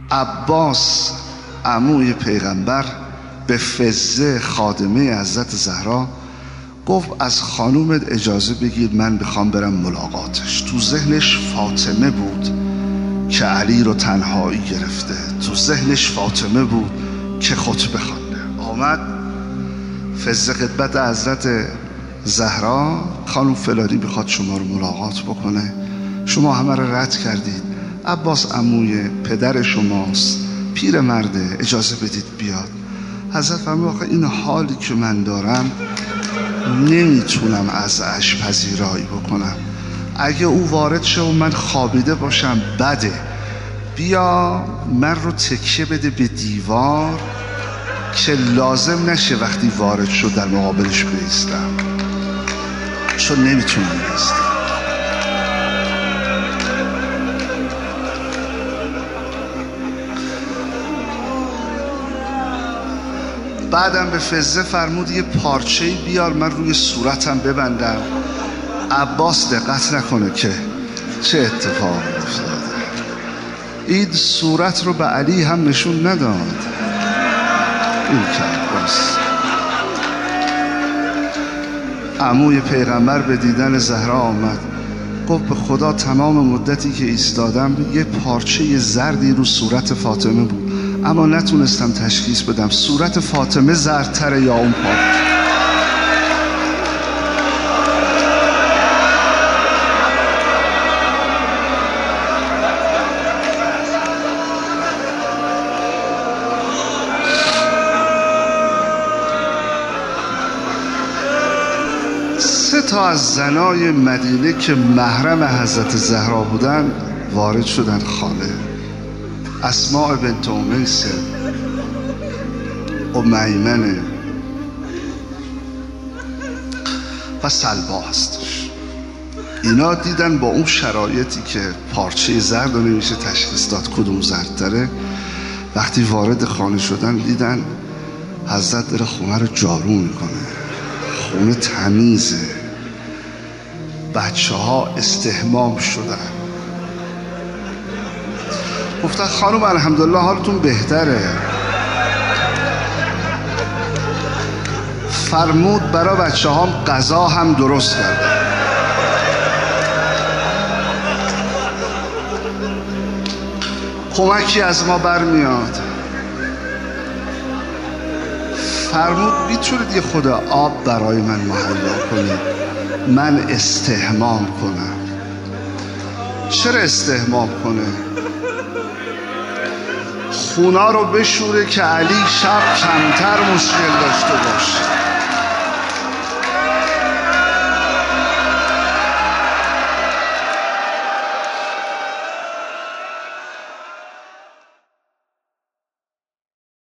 عباس عموی پیغمبر به فزه خادمه حضرت زهرا گفت از خانومت اجازه بگیر من بخوام برم ملاقاتش. تو ذهنش فاطمه بود که علی رو تنهایی گرفته، تو ذهنش فاطمه بود که خطبه خوانده. آمد فزه خدمت حضرت زهرا، خانوم فلانی بخواد شما رو ملاقات بکنه، شما همه رو رد کردید، عباس عموی پدر شماست، پیر مرده، اجازه بدید بیاد. حضرت فرمود آخه این حالی که من دارم نمیتونم ازش پذیرایی بکنم، اگه او وارد شه و من خوابیده باشم بده، بیا من رو تکیه بده به دیوار که لازم نشه وقتی وارد شد در مقابلش بایستم، چون نمیتونم بایستم. بعدم به فزه فرمود یه پارچه‌ای بیار من روی صورتم ببندم، عباس دقت نکنه که چه اتفاق افتاده. این صورت رو به علی هم نشون نداد، این که عباس عموی پیغمبر به دیدن زهرا آمد، گفت به خدا تمام مدتی که ایستادم یه پارچه زردی رو صورت فاطمه بود، اما نتونستم تشخیص بدم صورت فاطمه زردتره یا اون پارچه. سه تا از زنای مدینه که محرم حضرت زهرا بودن وارد شدن خانه. اسماء بنت امیس، ام ایمن و سلوا هستش. اینا دیدن با اون شرایطی که پارچه زرد رو نمیشه تشخیص داد کدوم زردتره، وقتی وارد خانه شدن دیدن حضرت داره خونه رو جارو میکنه، خونه تمیزه، بچه ها استحمام شدن. گفتن خانم الحمدلله حالتون بهتره. فرمود برای بچه هام غذا هم درست کردن. کمکی از ما برمیاد. فرمود میتونید یه خود آب برای من مهیا کنید من استحمام کنم. چرا استحمام کنه؟ خونا رو بشوره که علی شب کمتر مشکل داشته باشه.